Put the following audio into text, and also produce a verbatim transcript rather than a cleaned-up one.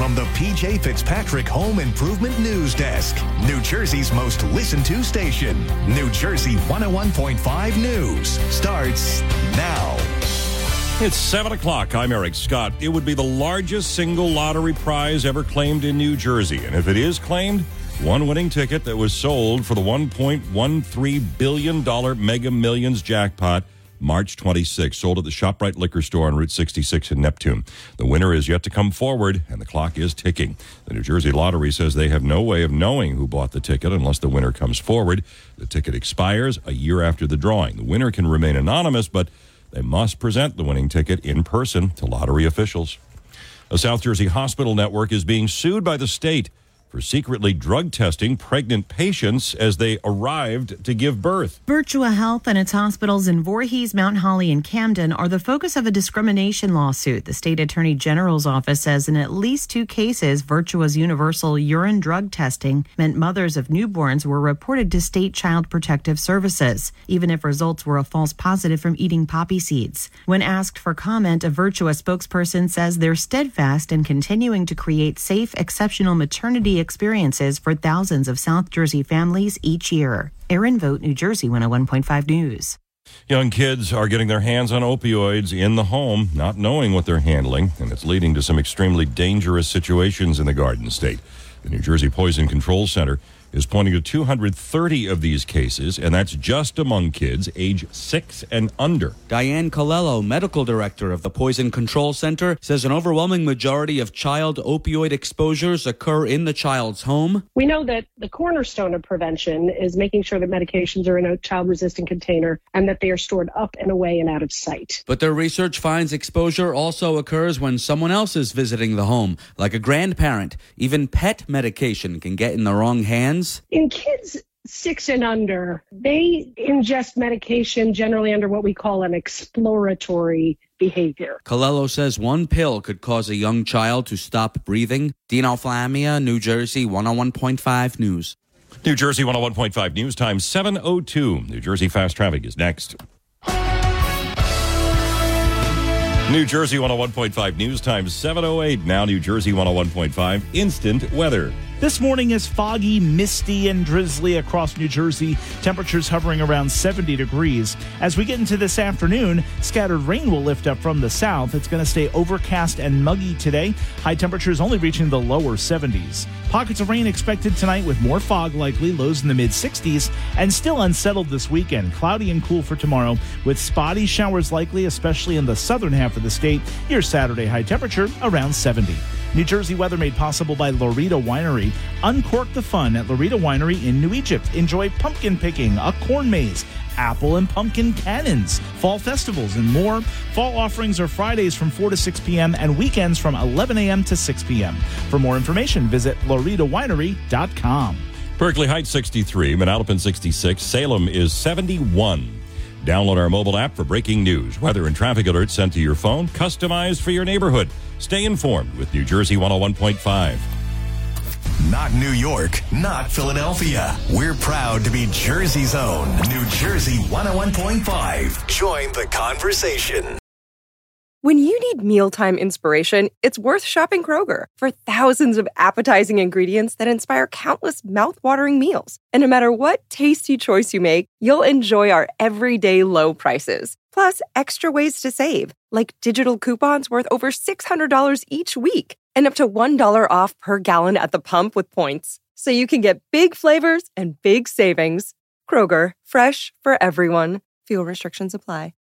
from the P J Fitzpatrick Home Improvement News Desk, New Jersey's most listened to station. New Jersey one oh one point five News starts now. It's seven o'clock. I'm Eric Scott. It would be the largest single lottery prize ever claimed in New Jersey. And if it is claimed, one winning ticket that was sold for the one point one three billion dollars Mega Millions jackpot March twenty-sixth, sold at the ShopRite liquor store on Route sixty-six in Neptune. The winner is yet to come forward, and the clock is ticking. The New Jersey Lottery says they have no way of knowing who bought the ticket unless the winner comes forward. The ticket expires a year after the drawing. The winner can remain anonymous, but they must present the winning ticket in person to lottery officials. A South Jersey hospital network is being sued by the state for secretly drug testing pregnant patients as they arrived to give birth. Virtua Health and its hospitals in Voorhees, Mount Holly, and Camden are the focus of a discrimination lawsuit. The state attorney general's office says in at least two cases, Virtua's universal urine drug testing meant mothers of newborns were reported to state child protective services, even if results were a false positive from eating poppy seeds. When asked for comment, a Virtua spokesperson says they're steadfast in continuing to create safe, exceptional maternity experiences for thousands of South Jersey families each year. Erin Vogt, New Jersey one oh one point five News. Young kids are getting their hands on opioids in the home, not knowing what they're handling, and it's leading to some extremely dangerous situations in the Garden State. The New Jersey Poison Control Center is pointing to two hundred thirty of these cases, and that's just among kids age six and under. Diane Colello, medical director of the Poison Control Center, says an overwhelming majority of child opioid exposures occur in the child's home. We know that the cornerstone of prevention is making sure that medications are in a child-resistant container and that they are stored up and away and out of sight. But their research finds exposure also occurs when someone else is visiting the home, like a grandparent. Even pet medication can get in the wrong hands. In kids six and under, they ingest medication generally under what we call an exploratory behavior. Colello says one pill could cause a young child to stop breathing. Dino Flamia, New Jersey one oh one point five News. New Jersey one oh one point five News time seven oh two. New Jersey Fast Traffic is next. New Jersey one oh one point five News time seven oh eight. Now New Jersey one oh one point five Instant Weather. This morning is foggy, misty, and drizzly across New Jersey. Temperatures hovering around seventy degrees. As we get into this afternoon, scattered rain will lift up from the south. It's going to stay overcast and muggy today. High temperatures only reaching the lower seventies. Pockets of rain expected tonight with more fog likely, lows in the mid-sixties, and still unsettled this weekend. Cloudy and cool for tomorrow with spotty showers likely, especially in the southern half of the state. Your Saturday high temperature around seventy. New Jersey weather made possible by Loretta Winery. Uncork the fun at Loretta Winery in New Egypt. Enjoy pumpkin picking, a corn maze, apple and pumpkin cannons, fall festivals, and more. Fall offerings are Fridays from four to six p.m. and weekends from eleven a.m. to six p.m. For more information, visit loretta winery dot com. Berkeley Heights sixty-three, Manalapan sixty-six, Salem is seventy-one. Download our mobile app for breaking news, weather, and traffic alerts sent to your phone, customized for your neighborhood. Stay informed with New Jersey one oh one point five. Not New York, not Philadelphia. We're proud to be Jersey's own New Jersey one oh one point five. Join the conversation. When you need mealtime inspiration, it's worth shopping Kroger for thousands of appetizing ingredients that inspire countless mouth-watering meals. And no matter what tasty choice you make, you'll enjoy our everyday low prices. Plus, extra ways to save, like digital coupons worth over six hundred dollars each week and up to one dollar off per gallon at the pump with points. So you can get big flavors and big savings. Kroger, fresh for everyone. Fuel restrictions apply.